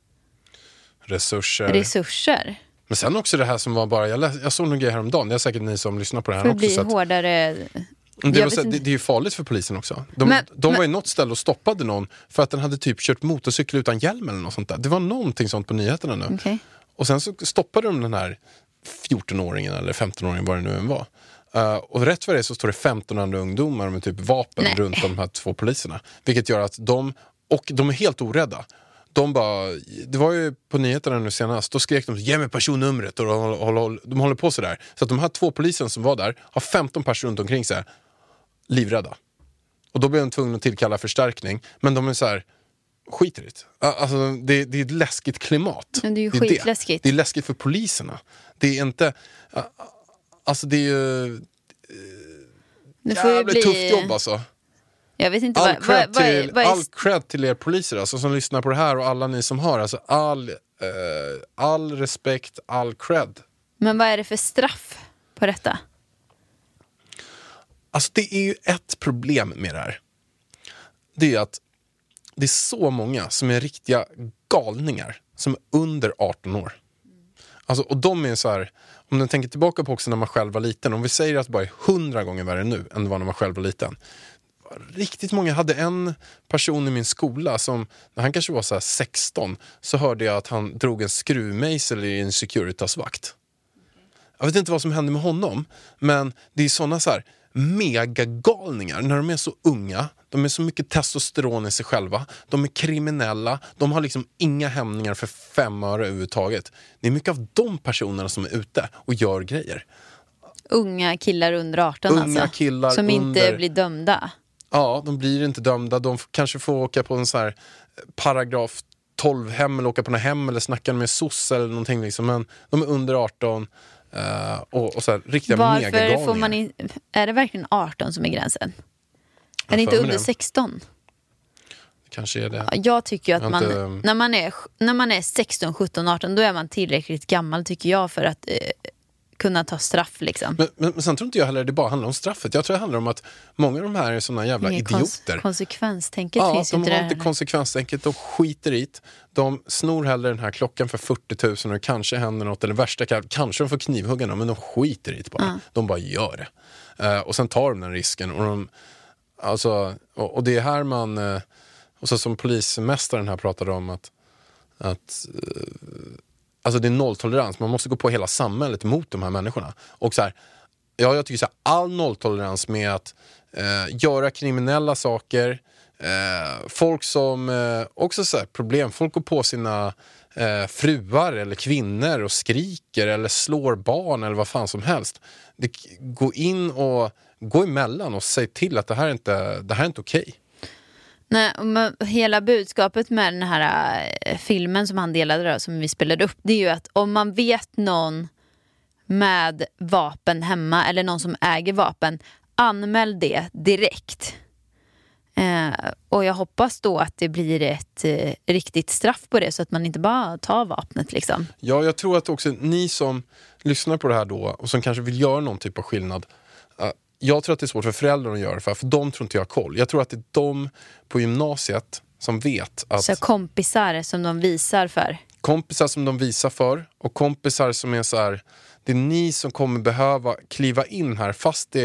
resurser. Men sen också det här som var bara, jag såg någon grej häromdagen, det är säkert ni som lyssnar på det här för också. Bli så att, hårdare. det är ju farligt för polisen också. De var i något ställe och stoppade någon för att den hade typ kört motorcykel utan hjälm eller något sånt där. Det var någonting sånt på nyheterna nu. Okay. Och sen så stoppade de den här 14-åringen eller 15-åringen, vad det nu än var. Och rätt för det så står det 15 andra ungdomar med typ vapen runt de här 2 poliserna. Vilket gör att de är helt orädda. Det var ju på nyheterna nu senast, då skrek de, ge mig personnumret, och de håller på sådär. Så att de här 2 polisen som var där har 15 personer runt omkring sig, livrädda. Och då blir de tvungna att tillkalla förstärkning. Men de är så här, skit i det. Alltså, det är ett läskigt klimat. Men det är ju skitläskigt. Det är läskigt för poliserna. Det är inte, alltså det är ju jävligt tufft jobb alltså. Jag vet inte all cred till er poliser alltså, som lyssnar på det här, och alla ni som har alltså, all respekt, all cred. Men vad är det för straff på detta? Alltså det är ju ett problem med det här. Det är att det är så många som är riktiga galningar som är under 18 år. Alltså, och de är så här, om ni tänker tillbaka på också när man själv var liten, om vi säger att det bara är 100 gånger värre nu än det var när man själv var liten. Riktigt många. Hade en person i min skola som, när han kanske var så här 16, så hörde jag att han drog en skruvmejsel i en Securitas-vakt. Jag vet inte vad som hände med honom, men det är sådana så här megagalningar när de är så unga. De är så mycket testosteron i sig själva. De är kriminella. De har liksom inga hämningar för 5 öre överhuvudtaget. Det är mycket av de personerna som är ute och gör grejer. Unga killar under 18 alltså. Killar som inte blir dömda. Ja, de blir inte dömda. De kanske får åka på en så här paragraf 12-hem eller åka på en hem eller snacka med SOS eller någonting liksom. Men de är under 18 och så här riktiga megagalningar. Varför får man är det verkligen 18 som är gränsen? Är det inte under 16? Kanske är det. Ja, jag tycker ju att när man är 16, 17, 18 då är man tillräckligt gammal tycker jag för att kunna ta straff liksom. Men sen tror inte jag heller det bara handlar om straffet. Jag tror det handlar om att många av de här är såna jävla idioter. Konsekvenstänket finns inte där. Ja, de har inte konsekvenstänket och skiter i det. De snor hellre den här klockan för 40 000 och det kanske händer något, eller värsta kanske de får knivhugga någon, men de skiter i det bara. De bara gör det. Och sen tar de den risken och det är här man och så som polismästaren här pratade om att Alltså det är nolltolerans. Man måste gå på hela samhället mot de här människorna. Och så här, jag tycker så här, all nolltolerans med att göra kriminella saker. Folk som också så här, problem. Folk går på sina fruar eller kvinnor och skriker eller slår barn eller vad fan som helst. Gå in och gå emellan och säg till att det här är inte okej. Nej, hela budskapet med den här filmen som han delade då, som vi spelade upp, det är ju att om man vet någon med vapen hemma eller någon som äger vapen, anmäl det direkt. Och jag hoppas då att det blir ett riktigt straff på det, så att man inte bara tar vapnet liksom. Ja, jag tror att också ni som lyssnar på det här då och som kanske vill göra någon typ av skillnad, jag tror att det är svårt för föräldrar att göra, för de tror inte jag har koll. Jag tror att det är de på gymnasiet som vet att... Så kompisar som de visar för. Kompisar som de visar för, och kompisar som är så här, det är ni som kommer behöva kliva in här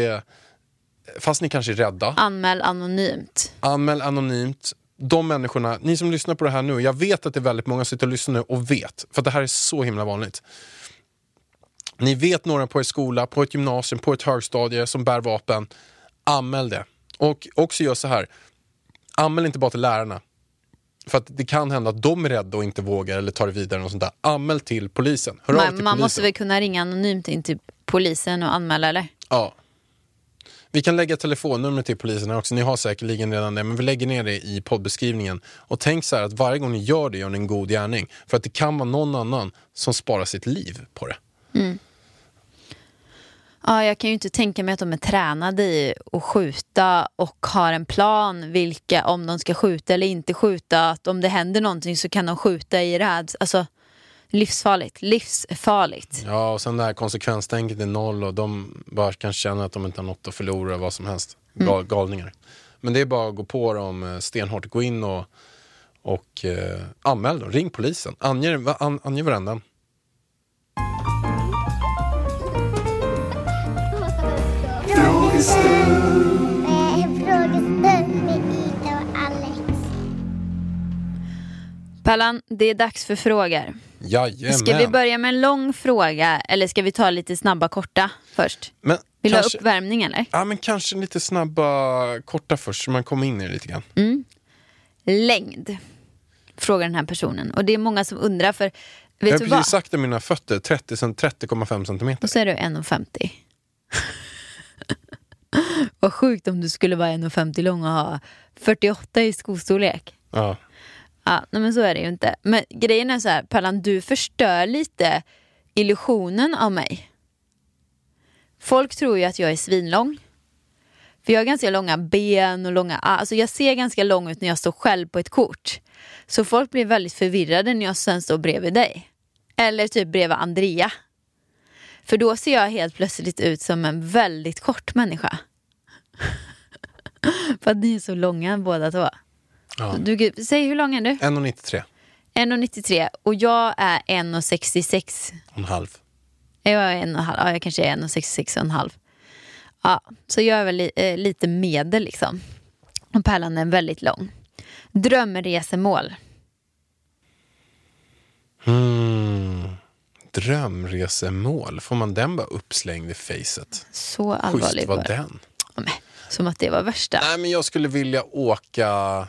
fast ni kanske är rädda. Anmäl anonymt. Anmäl anonymt. De människorna, ni som lyssnar på det här nu, jag vet att det är väldigt många som sitter och lyssnar nu och vet, för att det här är så himla vanligt. Ni vet några på er skola, på ett gymnasium, på ett högstadie som bär vapen. Anmäl det. Och också gör så här. Anmäl inte bara till lärarna. För att det kan hända att de är rädda och inte vågar eller tar det vidare och sånt där. Anmäl till polisen. Hör av till Man polisen. måste väl kunna ringa anonymt in till polisen och anmäla, eller? Ja. Vi kan lägga telefonnummer till polisen här också. Ni har säkerligen redan det, men vi lägger ner det i poddbeskrivningen. Och tänk så här att varje gång ni gör det, gör ni en god gärning. För att det kan vara någon annan som sparar sitt liv på det. Mm. Ja, jag kan ju inte tänka mig att de är tränade i att skjuta och har en plan om de ska skjuta eller inte skjuta. Att om det händer någonting så kan de skjuta i räds. Alltså, livsfarligt. Ja, och sen det här konsekvenstänket är noll och de bara kan känna att de inte har något att förlora, vad som helst. Galningar. Men det är bara att gå på dem stenhårt. Gå in och anmäl dem. Ring polisen. Ange varandra. Frågestund med Ida och Alex. Pallan, det är dags för frågor. Jajamän. Ska vi börja med en lång fråga eller ska vi ta lite snabba korta först? Men Vill du kanske, ha uppvärmning eller? Ja, men kanske lite snabba korta först så man kommer in i det lite grann. Längd, frågar den här personen. Och det är många som undrar, för Jag har vet du vad? precis sagt att mina fötter 30,5 centimeter. Och så är du 1,50. Vad sjukt om du skulle vara 1,50 lång och ha 48 i skostorlek. Ja. Ja, men så är det ju inte. Men grejen är så här, Pallan, du förstör lite illusionen av mig. Folk tror ju att jag är svinlång. För jag har ganska långa ben och alltså jag ser ganska lång ut när jag står själv på ett kort. Så folk blir väldigt förvirrade när jag sen står bredvid dig. Eller typ bredvid Andrea. För då ser jag helt plötsligt ut som en väldigt kort människa. För att ni är så långa båda två. Ja. Säg hur lång är du? 1,93. 1,93 och jag är 1,66. En halv. Jag är 1,5. Ja, jag kanske är 1,66,5. Ja, så jag är väl lite medel liksom. Och Pärlan är väldigt lång. Drömresemål. Drömresemål. Får man den bara uppslängd i facet? Så allvarligt. Schysst var den. Ja, men, som att det var värsta. Nej, men jag skulle vilja åka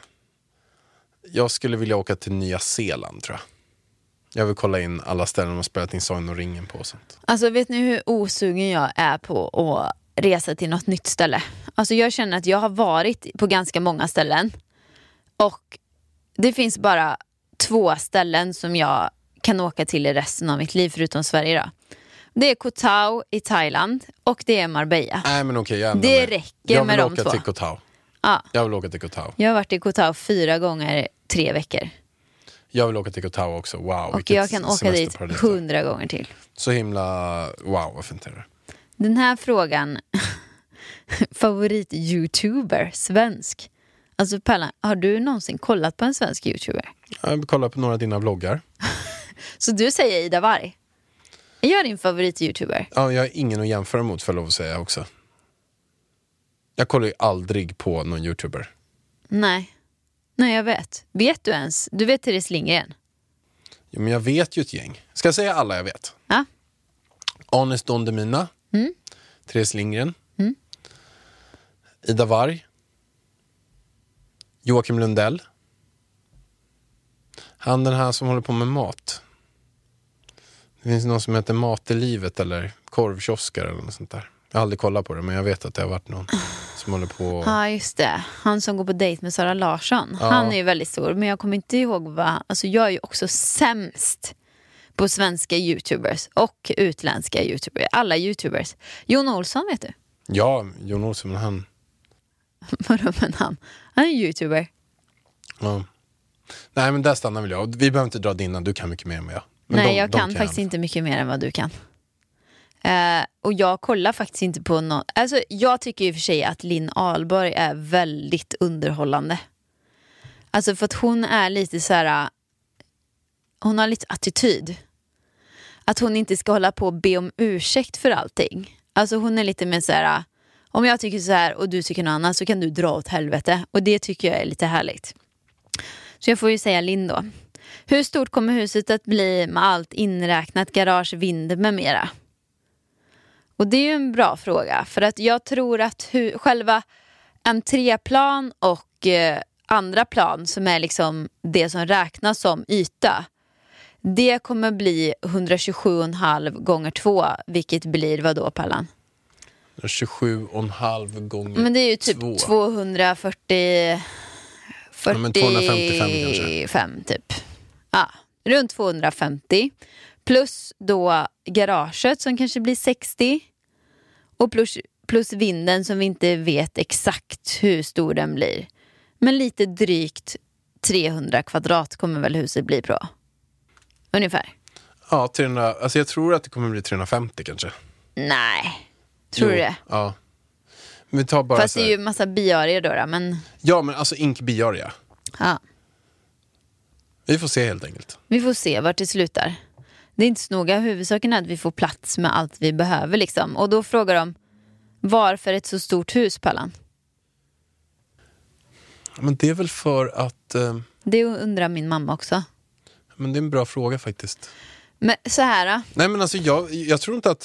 till Nya Zeeland, tror jag. Jag vill kolla in alla ställen och spelat in Sagan och ringen på och sånt. Alltså vet ni hur osugen jag är på att resa till något nytt ställe? Alltså jag känner att jag har varit på ganska många ställen. Och det finns bara 2 ställen som jag kan åka till i resten av mitt liv förutom Sverige då. Det är Koh Tao i Thailand och det är Marbella. Nej, men okej, det räcker med de 2. Jag vill åka till Koh Tao. Ja. Jag vill åka till Koh Tao. Jag har varit i Koh Tao 4 gånger 3 veckor. Jag vill åka till Koh Tao också. Wow, och jag kan åka dit 100 gånger till. Så himla, wow, vad fint är det. Den här frågan, favorit-youtuber, svensk. Alltså Pärlan, har du någonsin kollat på en svensk youtuber? Jag vill kolla på några av dina vloggar. Så du säger Ida Warg? Är jag din favorit-youtuber? Ja, jag har ingen att jämföra mot, för lov att säga också. Jag kollar ju aldrig på någon youtuber. Nej, jag vet. Vet du ens? Du vet Therese Lindgren? Jo, men jag vet ju ett gäng. Ska jag säga alla jag vet? Ja. Anis Don Demina. Therese Lindgren. Ida Warg. Joakim Lundell. Han den här som håller på med mat. Det finns någon som heter Mat i livet eller korvkioskar eller något sånt där. Jag har aldrig kollat på det, men jag vet att det har varit någon som håller på... Ja, just det. Han som går på dejt med Sara Larsson. Ja. Han är ju väldigt stor, men jag kommer inte ihåg vad... Alltså jag är ju också sämst på svenska YouTubers och utländska YouTubers. Alla YouTubers. Jon Olsson, vet du? Ja, Jon Olsson, men han... Vadå, men han är en YouTuber. Ja. Nej, men där stannar väl jag. Vi behöver inte dra dina, du kan mycket mer än jag. Men Nej, jag kan faktiskt inte mycket mer än vad du kan. Och jag kollar faktiskt inte på någon... Alltså, jag tycker i och för sig att Linn Ahlborg är väldigt underhållande. Alltså för att hon är lite så här... Hon har lite attityd. Att hon inte ska hålla på och be om ursäkt för allting. Alltså hon är lite mer så här... Om jag tycker så här och du tycker något annat så kan du dra åt helvete. Och det tycker jag är lite härligt. Så jag får ju säga Linn då. Hur stort kommer huset att bli med allt inräknat, garage, vind med mera? Och det är ju en bra fråga. För att jag tror att själva entréplan och andra plan som är liksom det som räknas som yta. Det kommer bli 127,5 gånger 2. Vilket blir vad då, Pallan? 27,5 gånger 2. Men det är ju typ 240... 255 typ. Ja, runt 250. Plus då garaget som kanske blir 60. Och plus vinden som vi inte vet exakt hur stor den blir. Men lite drygt 300 kvadrat kommer väl huset bli bra. Ungefär. Ja, 300, alltså jag tror att det kommer bli 350 kanske. Nej, tror du det? Ja. Men vi tar bara fast det är ju massa biarier då, men... Ja, men alltså ink biaria. Ja. Vi får se helt enkelt. Vi får se vart det slutar. Det är inte så noga. Huvudsaken är att vi får plats med allt vi behöver liksom. Och då frågar de, varför ett så stort hus, Pallan? Men det är väl för att... Det undrar min mamma också. Men det är en bra fråga faktiskt. Men så här då? Nej, men alltså jag tror inte att...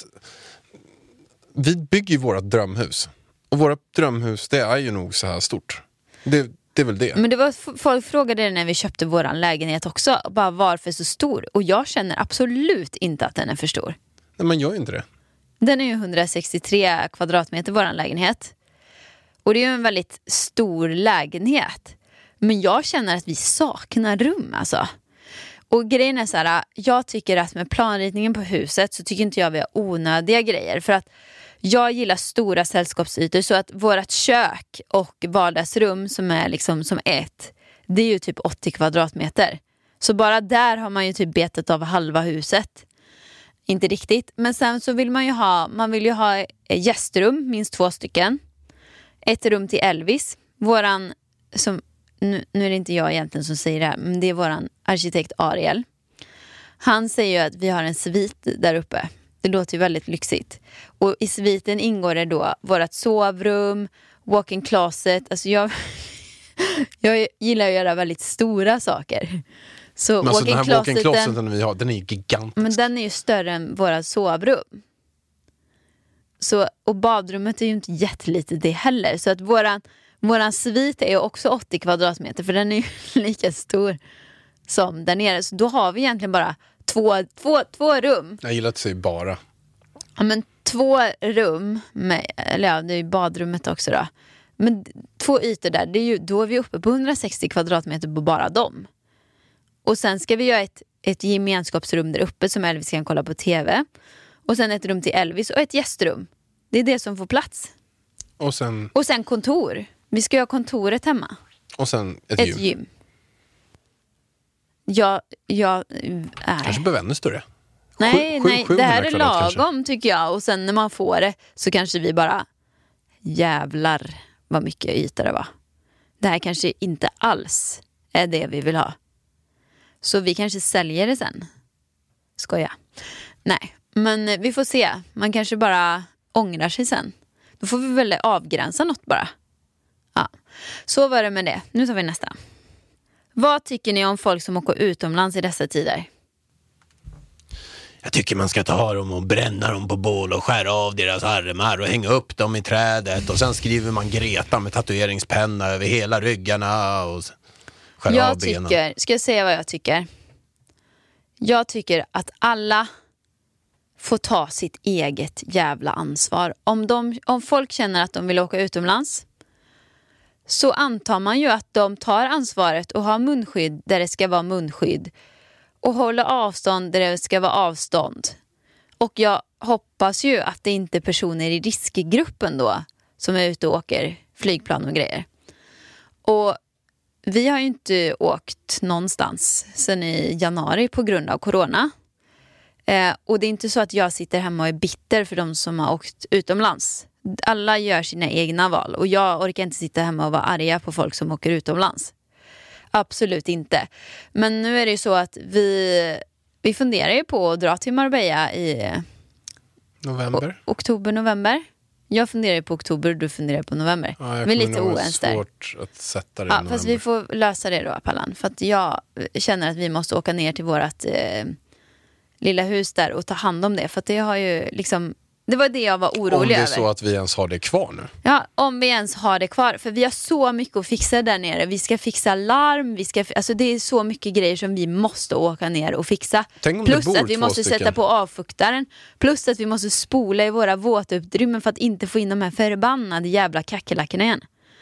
Vi bygger ju våra drömhus. Och våra drömhus, det är ju nog så här stort. Det är väl det. Men det var, folk frågade det när vi köpte våran lägenhet också. Bara varför så stor? Och jag känner absolut inte att den är för stor. Nej, man gör ju inte det. Den är ju 163 kvadratmeter våran lägenhet. Och det är ju en väldigt stor lägenhet. Men jag känner att vi saknar rum alltså. Och grejen är så här, jag tycker att med planritningen på huset så tycker inte jag vi har onödiga grejer. För att jag gillar stora sällskapsytor, så att vårat kök och vardagsrum som är liksom som ett, det är ju typ 80 kvadratmeter. Så bara där har man ju typ betat av halva huset. Inte riktigt, men sen så vill man vill ju ha gästrum, minst 2 stycken. Ett rum till Elvis, våran som nu är det inte jag egentligen som säger det här, men det är våran arkitekt Ariel. Han säger ju att vi har en svit där uppe. Det låter ju väldigt lyxigt. Och i sviten ingår det då vårat sovrum, walk-in closet. Alltså jag gillar att göra väldigt stora saker. Så men alltså den här walk-in closeten closeten vi har, den är ju gigantisk. Men den är ju större än våra sovrum. Så, och badrummet är ju inte jättelitet det heller. Så att våran svit är också 80 kvadratmeter. För den är ju lika stor som där nere. Så då har vi egentligen bara två rum. Jag gillar att säga bara. Ja, men 2 rum med, eller ja, det är ju badrummet också då. Men 2 ytor där, det är ju, då är vi uppe på 160 kvadratmeter på bara dem. Och sen ska vi göra ett gemenskapsrum där uppe som Elvis kan kolla på tv. Och sen ett rum till Elvis och ett gästrum. Det är det som får plats. Och sen kontor. Vi ska göra kontoret hemma. Och sen ett gym. Kanske behöver ännu större. Nej, det här är lagom kanske. tycker jag. Och sen när man får det så kanske vi bara jävlar vad mycket yta det var. Det här kanske inte alls är det vi vill ha. Så vi kanske säljer det sen. Skoja. Nej, men vi får se. Man kanske bara ångrar sig sen. Då får vi väl avgränsa något bara. Ja, så var det med det. Nu tar vi nästa. Vad tycker ni om folk som åker utomlands i dessa tider? Jag tycker man ska ta dem och bränna dem på bål och skära av deras armar och hänga upp dem i trädet. Och sen skriver man Greta med tatueringspenna över hela ryggarna och skära av benen. Ska jag säga vad jag tycker? Jag tycker att alla får ta sitt eget jävla ansvar. Om folk känner att de vill åka utomlands, så antar man ju att de tar ansvaret och har munskydd där det ska vara munskydd. Och hålla avstånd där det ska vara avstånd. Och jag hoppas ju att det inte är personer i riskgruppen då som är ute och åker flygplan och grejer. Och vi har ju inte åkt någonstans sedan i januari på grund av corona. Och det är inte så att jag sitter hemma och är bitter för de som har åkt utomlands. Alla gör sina egna val. Och jag orkar inte sitta hemma och vara arga på folk som åker utomlands. Absolut inte. Men nu är det ju så att vi funderar ju på att dra till Marbella i oktober, november. Jag funderar ju på oktober och du funderar på november. Ja, vi är lite oense där. Svårt att sätta det. Ja, fast vi får lösa det då, Pallan. För att jag känner att vi måste åka ner till vårt lilla hus där och ta hand om det. För att det har ju liksom... Det var det jag var orolig över. Om det är så att vi ens har det kvar nu. Ja, om vi ens har det kvar. För vi har så mycket att fixa där nere. Vi ska fixa larm. Alltså det är så mycket grejer som vi måste åka ner och fixa. Plus att vi måste sätta på avfuktaren. Plus att vi måste spola i våra våtutrymmen för att inte få in de här förbannade jävla kackerlackorna igen.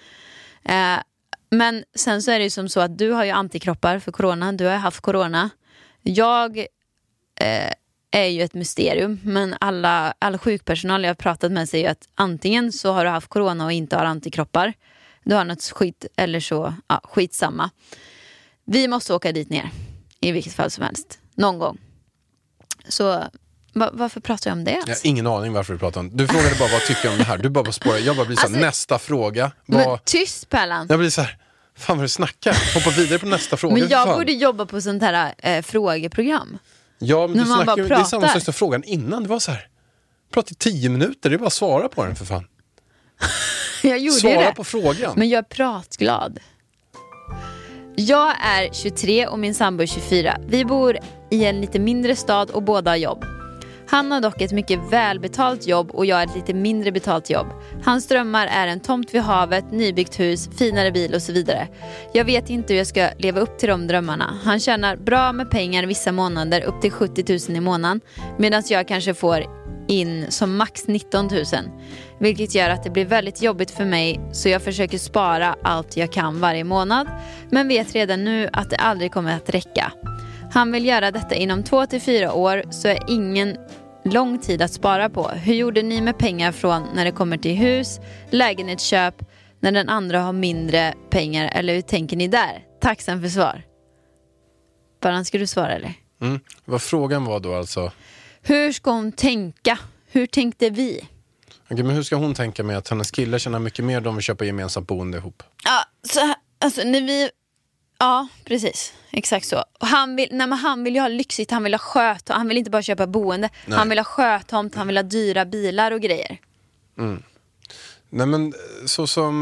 Men sen så är det ju som så att du har ju antikroppar för corona. Du har haft corona. Jag... är ju ett mysterium, men all sjukpersonal jag har pratat med säger att antingen så har du haft corona och inte har antikroppar, du har något skit, eller så, ja, skitsamma. Vi måste åka dit ner i vilket fall som helst, någon gång. Så varför pratar jag om det? Jag har ingen aning varför du pratar om det. Du frågade bara vad tycker jag om det här. Du bara spårar. Jag bara blir så här, nästa fråga. Men tyst, Pärlan. Jag blir så här, fan vad du snackar. Hoppa vidare på nästa fråga. Men jag borde jobba på sånt här frågeprogram. Ja, men du snackar ju, det är samma sak frågan innan. Det var så här, prata i 10 minuter, det är bara att svara på den för fan. Jag gjorde svara det. På frågan. Men jag är pratglad. Jag är 23 och min sambo är 24. Vi bor i en lite mindre stad och båda har jobb. Han har dock ett mycket välbetalt jobb och jag har ett lite mindre betalt jobb. Hans drömmar är en tomt vid havet, nybyggt hus, finare bil och så vidare. Jag vet inte hur jag ska leva upp till de drömmarna. Han tjänar bra med pengar vissa månader, upp till 70 000 i månaden. Medan jag kanske får in som max 19 000. Vilket gör att det blir väldigt jobbigt för mig, så jag försöker spara allt jag kan varje månad. Men vet redan nu att det aldrig kommer att räcka. Han vill göra detta inom 2 till 4 år, så är ingen lång tid att spara på. Hur gjorde ni med pengar från när det kommer till hus, lägenhetsköp, när den andra har mindre pengar, eller hur tänker ni där? Tacksam för svar. Bara, ska du svara eller? Vad frågan var då alltså? Hur ska hon tänka? Hur tänkte vi? Okej, men hur ska hon tänka med att hennes killar tjänar mycket mer, de vill köpa gemensamt boende ihop? Ja, så, alltså när vi... Ja, precis. Exakt så. Och han vill ju ha lyxigt, han vill ha sköt, han vill inte bara köpa boende. Nej. Han vill ha skötomt, han vill ha dyra bilar och grejer. Nej, men så som...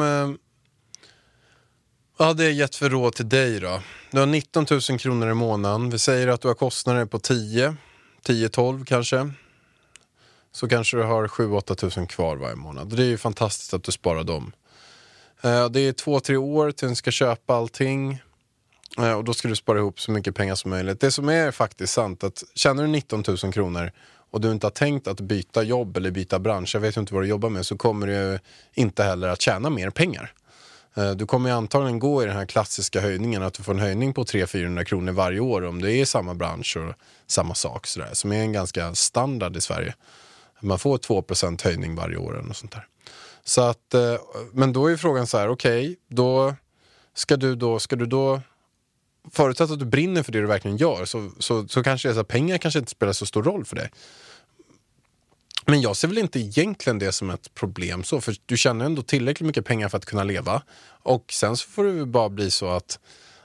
Vad hade jag gett för råd till dig då? Du har 19 000 kronor i månaden. Vi säger att du har kostnader på 10-12 kanske. Så kanske du har 7-8 000 kvar varje månad. Det är ju fantastiskt att du sparar dem. Det är 2-3 år till du ska köpa allting. Och då ska du spara ihop så mycket pengar som möjligt. Det som är faktiskt sant, att tjänar du 19 000 kronor och du inte har tänkt att byta jobb eller byta bransch, jag vet inte vad du jobbar med, så kommer du inte heller att tjäna mer pengar. Du kommer ju antagligen gå i den här klassiska höjningen, att du får en höjning på 300-400 kronor varje år om det är samma bransch och samma sak sådär, som är en ganska standard i Sverige. Man får 2% höjning varje år och sånt där. Så att, men då är frågan så här, okej, då ska du då förutsatt att du brinner för det du verkligen gör, så kanske det är så att pengar kanske inte spelar så stor roll för dig. Men jag ser väl inte egentligen det som ett problem så, för du tjänar ändå tillräckligt mycket pengar för att kunna leva. Och sen så får det bara bli så att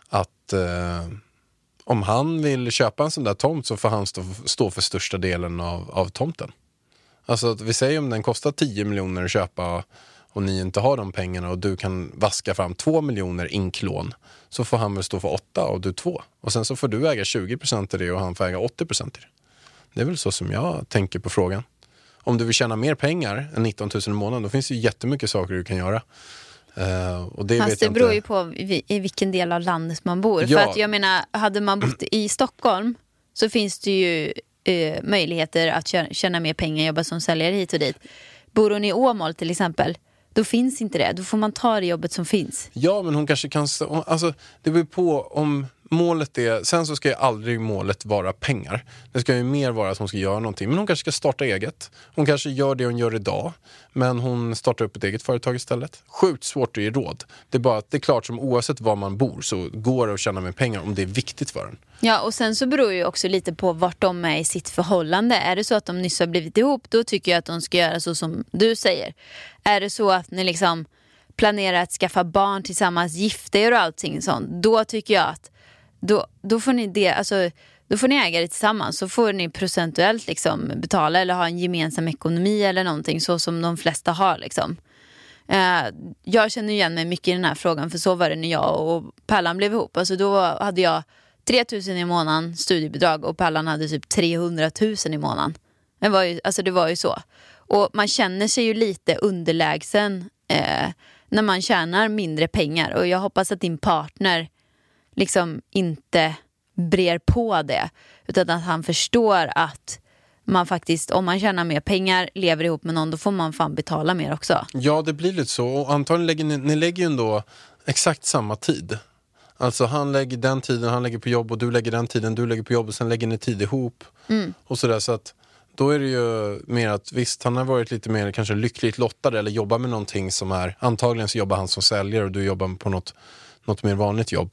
om han vill köpa en sån där tomt, så får han stå för största delen av tomten. Alltså att vi säger om den kostar 10 miljoner att köpa och ni inte har de pengarna och du kan vaska fram 2 miljoner inklån, så får han väl stå för 8 och du 2. Och sen så får du äga 20% i det och han får äga 80% i det. Det är väl så som jag tänker på frågan. Om du vill tjäna mer pengar än 19 000 i månaden, då finns det ju jättemycket saker du kan göra. Och det fast vet det beror ju på i vilken del av landet man bor. Ja. För att jag menar, hade man bott i Stockholm så finns det ju möjligheter att tjäna mer pengar, jobba som säljare hit och dit. Bor hon i Åmål till exempel, då finns inte det. Då får man ta det jobbet som finns. Ja, men hon kanske kan... Alltså, det beror på om målet är... Sen så ska ju aldrig målet vara pengar. Det ska ju mer vara att hon ska göra någonting. Men hon kanske ska starta eget. Hon kanske gör det hon gör idag. Men hon startar upp ett eget företag istället. Sjukt svårt att ge råd. Det är bara att det är klart som oavsett var man bor så går det att tjäna med pengar om det är viktigt för en. Ja, och sen så beror ju också lite på vart de är i sitt förhållande. Är det så att de nyss har blivit ihop, då tycker jag att de ska göra så som du säger. Är det så att ni liksom planerar att skaffa barn tillsammans, gifta er och allting sånt, då tycker jag att då får ni det, alltså då får ni äga det tillsammans, så får ni procentuellt liksom betala eller ha en gemensam ekonomi eller någonting, så som de flesta har liksom. Jag känner igen mig mycket i den här frågan, för så var det när jag och Pallan blev ihop. Alltså då hade jag 3 000 i månaden studiebidrag och Pallan hade typ 300 000 i månaden. Det var ju så. Och man känner sig ju lite underlägsen när man tjänar mindre pengar. Och jag hoppas att din partner liksom inte brer på det, utan att han förstår att man faktiskt, om man tjänar mer pengar, lever ihop med någon, då får man fan betala mer också. Ja, det blir lite så. Och antagligen ni lägger ju ändå exakt samma tid. Alltså han lägger den tiden, han lägger på jobb, och du lägger den tiden, du lägger på jobb, och sen lägger ni tid ihop. Och sådär, så att då är det ju mer att visst, han har varit lite mer kanske lyckligt lottad eller jobbar med någonting som är, antagligen så jobbar han som säljare och du jobbar på något mer vanligt jobb.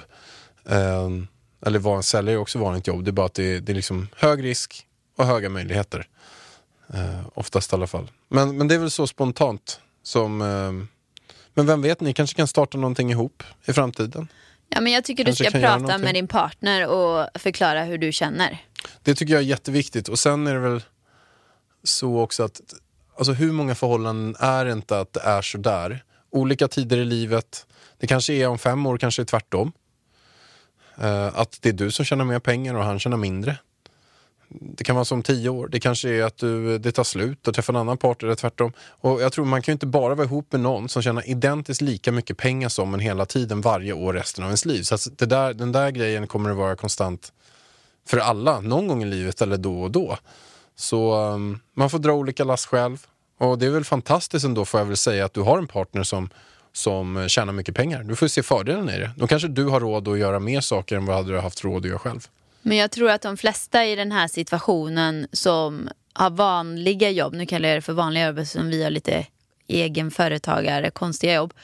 Eller var en säljare också vanligt jobb. Det är bara att det är liksom hög risk och höga möjligheter. Oftast i alla fall. Men det är väl så spontant som... men vem vet, ni kanske kan starta någonting ihop i framtiden. Ja, men jag tycker Kanske du ska kan göra prata med din partner och förklara hur du känner. Det tycker jag är jätteviktigt. Och sen är det väl så också att... Alltså hur många förhållanden är inte att det är så där? Olika tider i livet. Det kanske är om 5 år, kanske är tvärtom. Att det är du som tjänar mer pengar och han tjänar mindre. Det kan vara som 10 år. Det kanske är att det tar slut och träffar en annan part eller tvärtom. Och jag tror man kan ju inte bara vara ihop med någon som tjänar identiskt lika mycket pengar som en hela tiden varje år resten av ens liv. Så att den där grejen kommer att vara konstant för alla någon gång i livet eller då och då. Så man får dra olika lass själv. Och det är väl fantastiskt ändå, får jag väl säga, att du har en partner som tjänar mycket pengar. Du får se fördelen i det. Då kanske du har råd att göra mer saker än vad hade du haft råd att göra själv. Men jag tror att de flesta i den här situationen som har vanliga jobb, nu kallar jag det för vanliga jobb som vi har lite egenföretagare, konstiga jobb,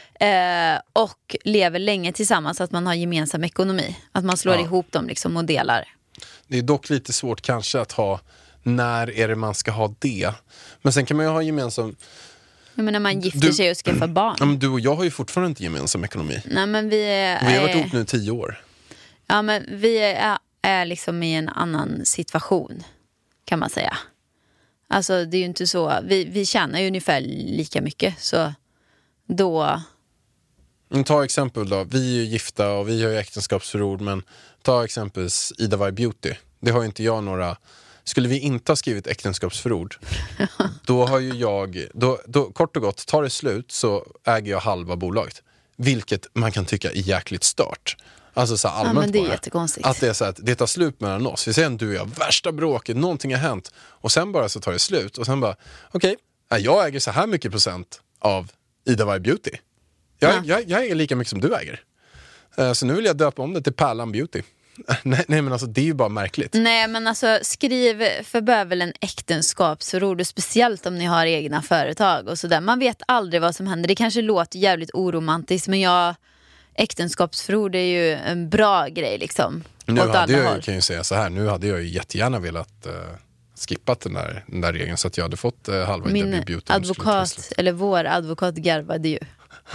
och lever länge tillsammans, att man har gemensam ekonomi. Att man slår ihop dem liksom och delar. Det är dock lite svårt kanske att ha, när är det man ska ha det. Men sen kan man ju ha gemensam... Men när man gifter sig och skaffar barn. Ja, men du och jag har ju fortfarande inte gemensam ekonomi. Nej, men vi har varit ihop nu 10 år. Ja, men vi är liksom i en annan situation, kan man säga. Alltså det är ju inte så. Vi tjänar ju ungefär lika mycket. Så då... Ta exempel då. Vi är ju gifta och vi har ju äktenskapsförord. Men ta exempelvis Ida Varg Beauty. Det har ju inte jag några... Skulle vi inte ha skrivit äktenskapsförord, då har ju jag... Då, kort och gott, tar det slut så äger jag halva bolaget. Vilket man kan tycka är jäkligt stört. Alltså så allmänt, men det är jättekonstigt. Att det är så att det tar slut mellan oss. Vi säger att du och jag, värsta bråket, någonting har hänt. Och sen bara så tar det slut. Och sen bara, okej, jag äger så här mycket procent av Ida Varg Beauty. Jag äger lika mycket som du äger. Så nu vill jag döpa om det till Pallan Beauty. Nej, men alltså det är ju bara märkligt. Nej, men alltså skriv för väl en äktenskapsförord, speciellt om ni har egna företag och sådär. Man vet aldrig vad som händer. Det kanske låter jävligt oromantiskt, men äktenskapsförord är ju en bra grej liksom. Nu hade jag kan ju säga så här, nu hade jag ju jättegärna velat skippat den där regeln så att jag hade fått halva Ida Varg Beauty. Advokat, eller vår advokat garvade ju.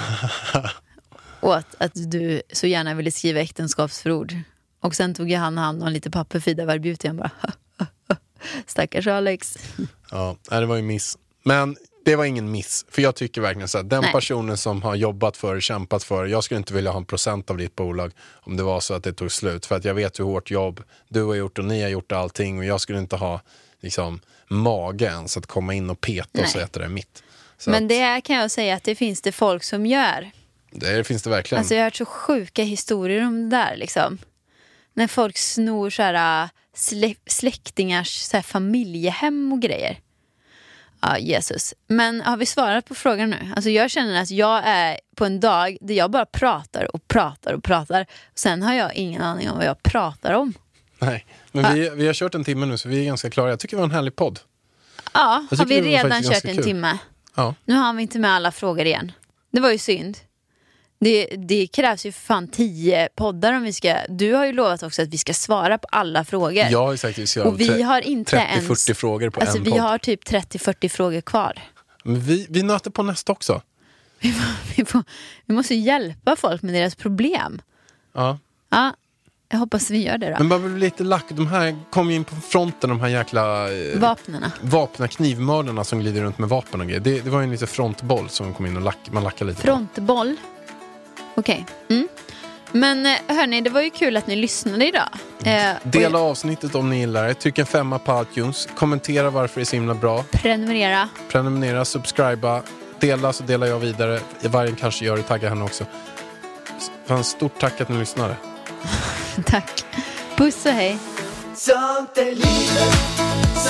Och att du så gärna ville skriva äktenskapsförord. Och sen tog jag hand om lite papper för Ida Varg Beauty. Jag bara, stackars Alex. Ja, det var ju miss. Men det var ingen miss. För jag tycker verkligen så här, den personen som har jobbat för, kämpat för, jag skulle inte vilja ha 1% av ditt bolag om det var så att det tog slut. För att jag vet hur hårt jobb du har gjort och ni har gjort allting, och jag skulle inte ha liksom mage ens att komma in och peta och säga att det är mitt. Så men att, det kan jag säga att det finns det folk som gör. det finns det verkligen. Alltså jag har hört så sjuka historier om det där liksom. När folk snor så här släktingars så här familjehem och grejer. Ja, Jesus. Men har vi svarat på frågan nu? Alltså jag känner att jag är på en dag där jag bara pratar och pratar och pratar. Sen har jag ingen aning om vad jag pratar om. Nej, men vi har kört en timme nu så vi är ganska klara. Jag tycker det var en härlig podd. Ja, har vi redan kört en kul. timme? Ja. Nu har vi inte med alla frågor igen. Det var ju synd. Det krävs ju för fan 10 poddar om vi ska... Du har ju lovat också att vi ska svara på alla frågor. Jag har ju sagt att vi ska och vi har inte 30-40 frågor på alltså en vi podd. har typ 30-40 frågor kvar. Men vi nöter på nästa också. Vi måste hjälpa folk med deras problem. Ja. Ja, jag hoppas vi gör det då. Men bara bli lite lack. De här kom ju in på fronten, de här jäkla... Vapna, knivmördarna som glider runt med vapen och grejer. Det var ju en liten frontboll som kom in och man lackade lite. Frontboll? Okej. Mm. Men hörni, det var ju kul att ni lyssnade idag. Dela avsnittet om ni gillar det. Tryck en 5 på iTunes. Kommentera varför det är så himla bra. Prenumerera, subscriba. Dela så delar jag vidare. Vargen kanske gör det, tagga henne också. Fan, stort tack att ni lyssnade. Tack. Puss och hej. Sånt är livet.